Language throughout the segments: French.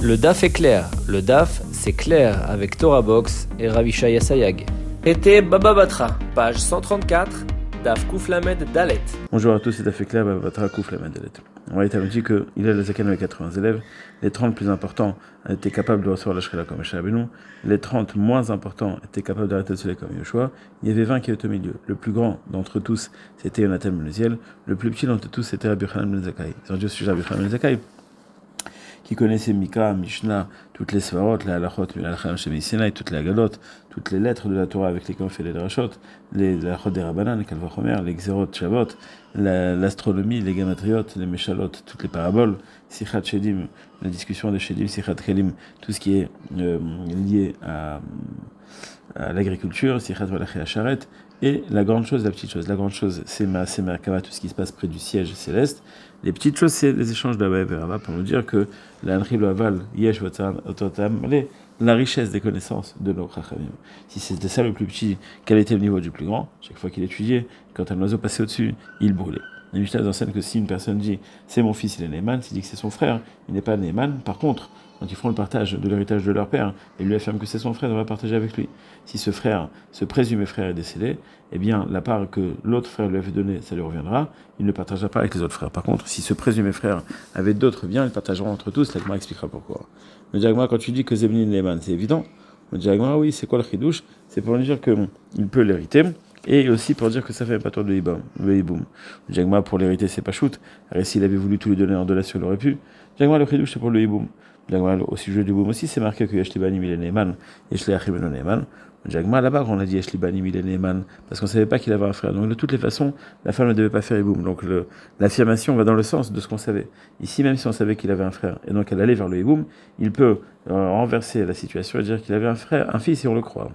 Le DAF est clair. Le DAF, c'est clair avec Torah Box et Ravishaya Sayag. Été Baba Batra, page 134, DAF Kouflamed Dalet. Bonjour à tous, c'est DAF est clair, Baba Batra Kouflamed Dalet. On va nous dit qu'il a le Zaken avec 80 élèves. Les 30 plus importants étaient capables de recevoir la Shrela comme Moshe Rabbeinu. Les 30 moins importants étaient capables d'arrêter de se lever comme Yoshua. Il y avait 20 qui étaient au milieu. Le plus grand d'entre tous, c'était Yonatan ben Uziel. Le plus petit d'entre tous, c'était Rabbi Yochanan ben Zakkai. Ils ont dit au sujet de Rabbi Yochanan ben Zakkai, qui connaissait Mika, Mishnah, toutes les Svarot, les Halachot, les Halachim Shemi Sinai, toutes les Agalot, toutes les lettres de la Torah avec lesquelles on fait les Drashot, les Halachot des Rabbanan, les Kalvachomer, les Xerot, Shavot, l'astronomie, les Gematriot, les Meshalot, toutes les paraboles, Sichat Shedim, la discussion de Shedim, Sichat Kelim, tout ce qui est lié à l'agriculture, Sichat Valaché Hacharet, et la grande chose, la petite chose. La grande chose, c'est Merkava, tout ce qui se passe près du siège céleste. Les petites choses, c'est les échanges d'Abba et Rava pour nous dire que la richesse des connaissances de nos Chachamim. Si c'était ça le plus petit, quel était le niveau du plus grand? Chaque fois qu'il étudiait, quand un oiseau passait au-dessus, il brûlait. La Mishnah nous enseigne que si une personne dit c'est mon fils, il est Neyman, s'il dit que c'est son frère, il n'est pas Neyman. Par contre, quand ils font le partage de l'héritage de leur père et lui affirment que c'est son frère, on va partager avec lui. Si ce frère, ce présumé frère est décédé, eh bien la part que l'autre frère lui avait donnée, ça lui reviendra. Il ne partagera pas avec les autres frères. Par contre, si ce présumé frère avait d'autres biens, ils partageront entre tous. L'Agma expliquera pourquoi. Le diagma, quand tu dis que Zebulun est Neyman, c'est évident. Le diagma, oui, c'est quoi le chidouche? C'est pour lui dire qu'il peut l'hériter. Et aussi pour dire que ça fait pas tort de Iboum. Le Jagma pour l'hériter c'est pas shoot. Alors s'il avait voulu tout lui donner en donation, il aurait pu. Jagma le chidouche c'est pour le Iboum. Jagma au sujet du Boum aussi c'est marqué que Yeshli Banim il est Neyman, Yeshli Achim il est Neyman. Jagma là-bas on a dit Yeshli Banim il est Neyman parce qu'on savait pas qu'il avait un frère. Donc de toutes les façons la femme ne devait pas faire Iboum. Donc l'affirmation va dans le sens de ce qu'on savait. Ici même si on savait qu'il avait un frère et donc elle allait vers le Iboum, il peut renverser la situation et dire qu'il avait un frère, un fils et on le croit.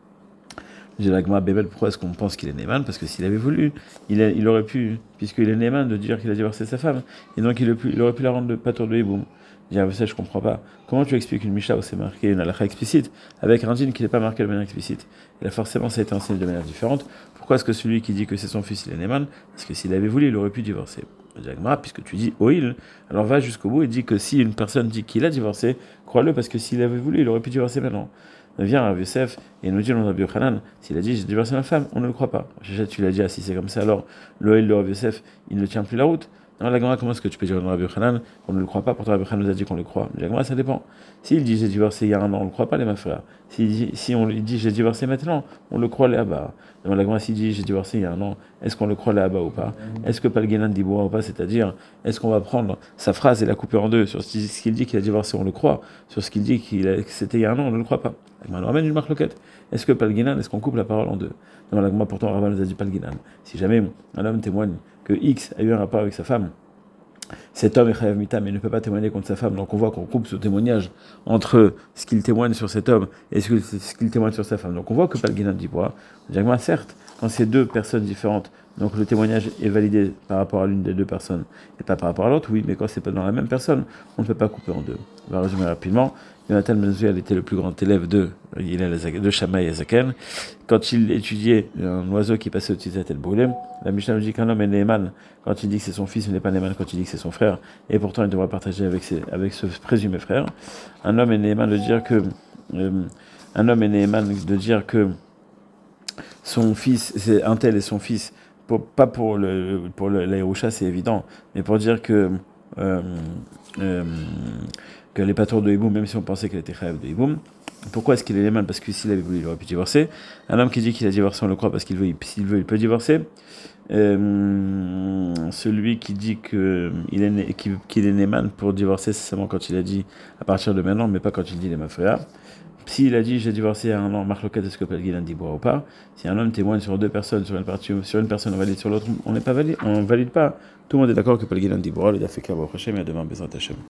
J'ai l'agma Bébel, pourquoi est-ce qu'on pense qu'il est Neyman? Parce que s'il avait voulu, il aurait pu, puisqu'il est Neyman, de dire qu'il a divorcé sa femme, et donc il aurait pu la rendre pas tour de Hiboum. Je dis, ça je comprends pas. Comment tu expliques une Mishnah où c'est marqué une halakha explicite, avec un djinn qui n'est pas marqué de manière explicite? Et là forcément ça a été enseigné de manière différente. Pourquoi est-ce que celui qui dit que c'est son fils il est Neyman? Parce que s'il avait voulu, il aurait pu divorcer. Agma, puisque tu dis Oil, alors va jusqu'au bout et dis que si une personne dit qu'il a divorcé, crois-le, parce que s'il avait voulu, il aurait pu divorcer maintenant. Vient Rav Yosef et nous dit on Rabbi Yochanan, s'il a dit j'ai divorcé ma femme, on ne le croit pas. Tu l'as dit, si c'est comme ça, alors l'Oel de Rav Yosef, il ne tient plus la route. Non, la Gemara, comment est-ce que tu peux dire à Rabbi Yochanan qu'on ne le croit pas? Pourtant Rabbi Yochanan nous a dit qu'on le croit. La Gemara, ça dépend. S'il dit j'ai divorcé il y a un an, on ne le croit pas, les ma frère. Si on lui dit j'ai divorcé maintenant, on le croit là-bas. La Gemara, s'il dit j'ai divorcé il y a un an, est-ce qu'on le croit là-bas ou pas? Est-ce que Palguenan dit bois ou pas? C'est-à-dire, est-ce qu'on va prendre sa phrase et la couper en deux? Sur ce qu'il dit qu'il a divorcé, on le croit. Sur ce qu'il dit que c'était il y a un an, on ne le croit pas. On nous ramène une marloquette. Est-ce que Palguinan, est-ce qu'on coupe la parole en deux? Non, l'agma pourtant Rabbin nous a dit Palguinan. Si jamais un homme témoigne que X a eu un rapport avec sa femme, cet homme est chayav mitam mais ne peut pas témoigner contre sa femme. Donc on voit qu'on coupe ce témoignage entre ce qu'il témoigne sur cet homme et ce qu'il témoigne sur sa femme. Donc on voit que Palguinan dit quoi? L'agma, certes, quand c'est deux personnes différentes, donc le témoignage est validé par rapport à l'une des deux personnes et pas par rapport à l'autre, oui, mais quand c'est pas dans la même personne, on ne peut pas couper en deux. On va résumer rapidement. Yonatan ben Uziel était le plus grand élève de Shammai et Zaken. Quand il étudiait un oiseau qui passait au-dessus de sa tête brûlée, la Mishnah nous dit qu'un homme est Neyman quand il dit que c'est son fils, il n'est pas Neyman quand il dit que c'est son frère, et pourtant il devra partager avec ce présumé frère. Un homme est Neyman de dire que son fils, c'est un tel et son fils, pas pour la Yerusha, c'est évident, mais pour dire que les patours de Hiboum, même si on pensait qu'elle était chayav de Hiboum, pourquoi est-ce qu'il est Neyman? Parce que s'il avait voulu, il aurait pu divorcer. Un homme qui dit qu'il a divorcé, on le croit parce qu'il veut, s'il veut, il peut divorcer. Celui qui dit qu'il est Neyman pour divorcer, c'est seulement quand il a dit à partir de maintenant, mais pas quand il dit les mafréas. S'il a dit j'ai divorcé il y a un an, Marloquet, est-ce que Palguinan dit bois ou pas? Si un homme témoigne sur deux personnes, sur une personne on valide, sur l'autre on n'est pas valide, on valide pas. Tout le monde est d'accord que Palguinan dit bois, le daf est clair, et à demain, Bezrat Hashem.